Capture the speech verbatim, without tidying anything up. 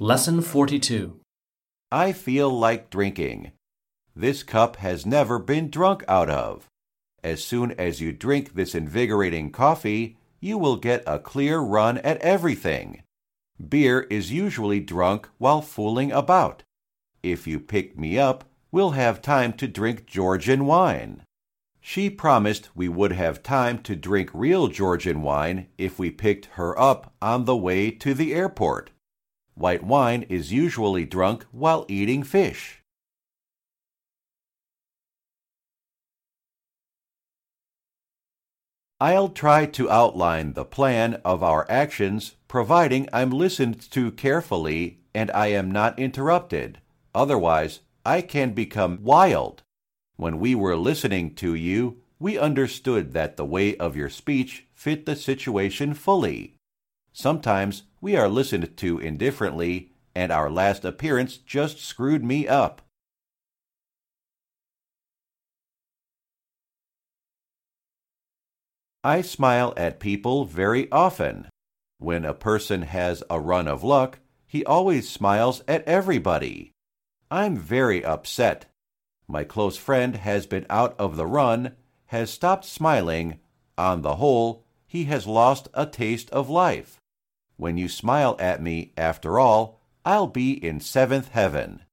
Lesson forty-two. I feel like drinking. This cup has never been drunk out of. As soon as you drink this invigorating coffee, you will get a clear run at everything. Beer is usually drunk while fooling about. If you pick me up, we'll have time to drink Georgian wine. She promised we would have time to drink real Georgian wine if we picked her up on the way to the airport. White wine is usually drunk while eating fish. I'll try to outline the plan of our actions, providing I'm listened to carefully and I am not interrupted. Otherwise, I can become wild. When we were listening to you, we understood that the way of your speech fit the situation fully. Sometimes we are listened to indifferently, and our last appearance just screwed me up. I smile at people very often. When a person has a run of luck, he always smiles at everybody. I'm very upset. My close friend has been out of the run, has stopped smiling. On the whole, he has lost a taste of life. When you smile at me, after all, I'll be in seventh heaven.